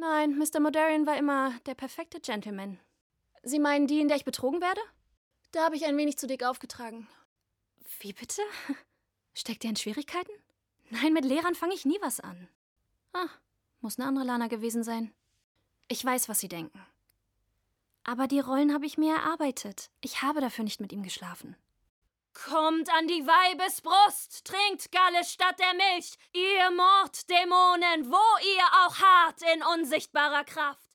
Nein, Mr. Modarian war immer der perfekte Gentleman. Sie meinen die, in der ich betrogen werde? Da habe ich ein wenig zu dick aufgetragen. Wie bitte? Steckt ihr in Schwierigkeiten? Nein, mit Lehrern fange ich nie was an. Muss eine andere Lana gewesen sein. Ich weiß, was Sie denken. Aber die Rollen habe ich mir erarbeitet. Ich habe dafür nicht mit ihm geschlafen. Kommt an die Weibesbrust, trinkt Galle statt der Milch, ihr Morddämonen, wo ihr auch harrt in unsichtbarer Kraft.